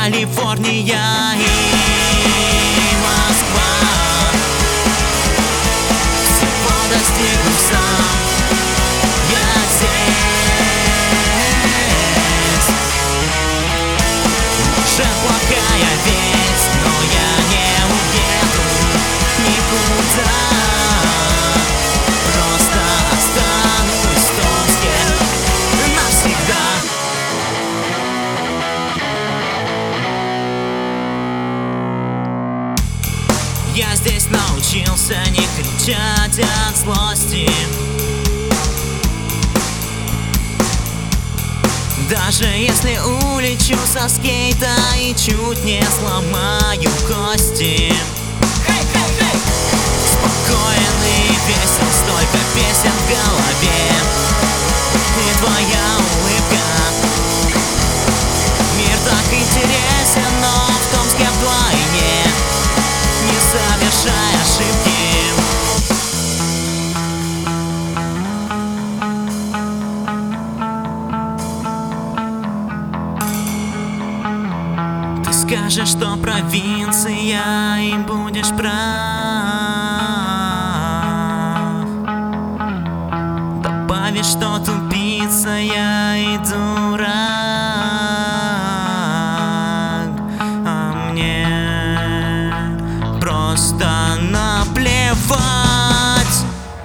Калифорния и Москва. Всего достигну сам я здесь. Может, плохая весть, но я не уеду никуда. Просто останусь в Томске навсегда. Я здесь научился не кричать от злости. Даже если улечу со скейта и чуть не сломаю кости. Спокоен и весел, столько песен в голове. И твоя улыбка. Мир так интересен, но в Томске вдвойне, не совершай ошибки. Ты скажешь, что провинция, и будешь прав. Добавишь, что тупица я и дурак. А мне просто наплевать.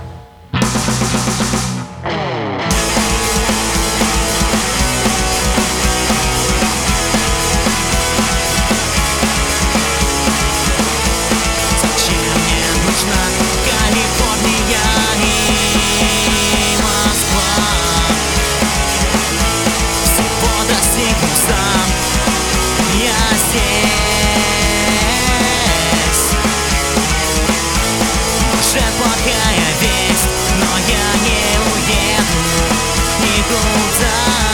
Зачем мне нужна Калифорния и Москва? Всего достигну сам я здесь. Может, плохая весть, но я не уеду никуда.